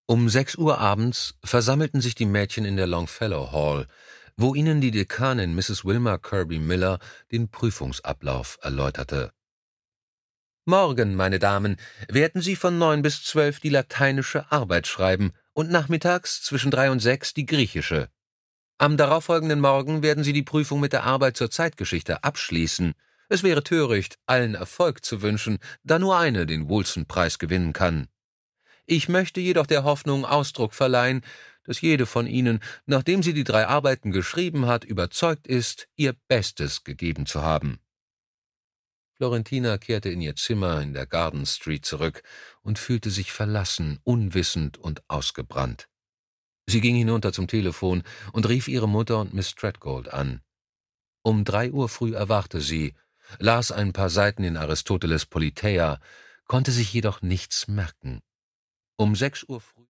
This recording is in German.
Um 6 Uhr abends versammelten sich die Mädchen in der Longfellow Hall, wo ihnen die Dekanin Mrs. Wilmer Kirby Miller den Prüfungsablauf erläuterte. »Morgen, meine Damen, werden Sie von 9 bis 12 die lateinische Arbeit schreiben und nachmittags zwischen 3 und 6 die griechische. Am darauffolgenden Morgen werden Sie die Prüfung mit der Arbeit zur Zeitgeschichte abschließen. Es wäre töricht, allen Erfolg zu wünschen, da nur eine den Woolson-Preis gewinnen kann. Ich möchte jedoch der Hoffnung Ausdruck verleihen, dass jede von Ihnen, nachdem sie die 3 Arbeiten geschrieben hat, überzeugt ist, ihr Bestes gegeben zu haben.« Florentina kehrte in ihr Zimmer in der Garden Street zurück und fühlte sich verlassen, unwissend und ausgebrannt. Sie ging hinunter zum Telefon und rief ihre Mutter und Miss Treadgold an. Um 3 Uhr früh erwachte sie, las ein paar Seiten in Aristoteles Politeia, konnte sich jedoch nichts merken. Um 6 Uhr früh